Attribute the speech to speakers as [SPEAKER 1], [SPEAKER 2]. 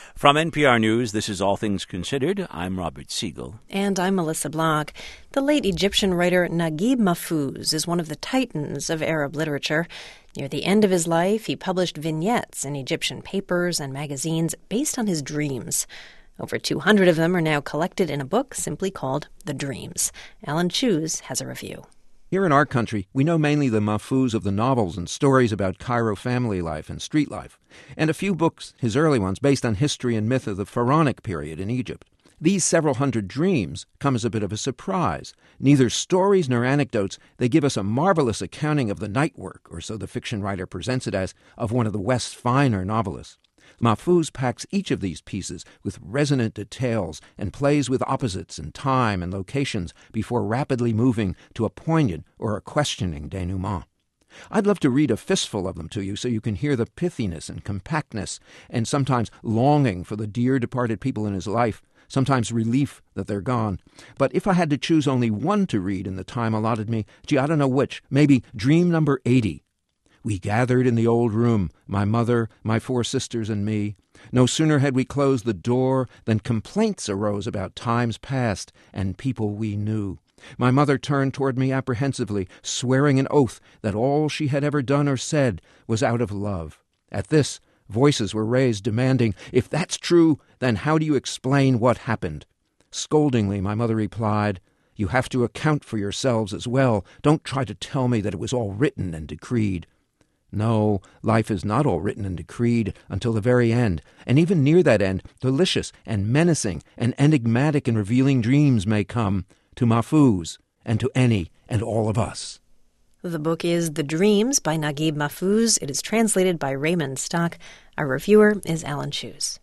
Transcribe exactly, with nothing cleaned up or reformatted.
[SPEAKER 1] From N P R News, this is All Things Considered. I'm Robert Siegel.
[SPEAKER 2] And I'm Melissa Blanc. The late Egyptian writer Naguib Mahfouz is one of the titans of Arab literature. Near the end of his life, he published vignettes in Egyptian papers and magazines based on his dreams. Over two hundred of them are now collected in a book simply called The Dreams. Alan Cheuse has a review.
[SPEAKER 3] Here in our country, we know mainly the Mahfouz of the novels and stories about Cairo family life and street life, and a few books, his early ones, based on history and myth of the pharaonic period in Egypt. These several hundred dreams come as a bit of a surprise. Neither stories nor anecdotes, they give us a marvelous accounting of the night work, or so the fiction writer presents it as, of one of the West's finer novelists. Mahfouz packs each of these pieces with resonant details and plays with opposites in time and locations before rapidly moving to a poignant or a questioning denouement. I'd love to read a fistful of them to you so you can hear the pithiness and compactness and sometimes longing for the dear departed people in his life, sometimes relief that they're gone. But if I had to choose only one to read in the time allotted me, gee, I don't know which, maybe Dream Number eighty. We gathered in the old room, my mother, my four sisters, and me. No sooner had we closed the door than complaints arose about times past and people we knew. My mother turned toward me apprehensively, swearing an oath that all she had ever done or said was out of love. At this, voices were raised demanding, "If that's true, then how do you explain what happened?" Scoldingly, my mother replied, "You have to account for yourselves as well. Don't try to tell me that it was all written and decreed." No, life is not all written and decreed until the very end, and even near that end, delicious and menacing and enigmatic and revealing dreams may come to Mahfouz and to any and all of us.
[SPEAKER 2] The book is The Dreams by Naguib Mahfouz. It is translated by Raymond Stock. Our reviewer is Alan Cheuse.